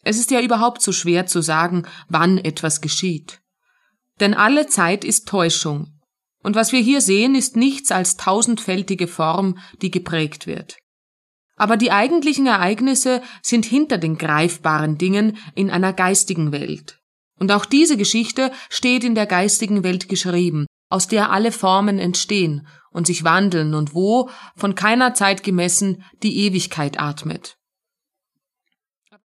Es ist ja überhaupt so schwer zu sagen, wann etwas geschieht. Denn alle Zeit ist Täuschung. Und was wir hier sehen, ist nichts als tausendfältige Form, die geprägt wird. Aber die eigentlichen Ereignisse sind hinter den greifbaren Dingen in einer geistigen Welt. Und auch diese Geschichte steht in der geistigen Welt geschrieben, aus der alle Formen entstehen und sich wandeln und wo, von keiner Zeit gemessen, die Ewigkeit atmet.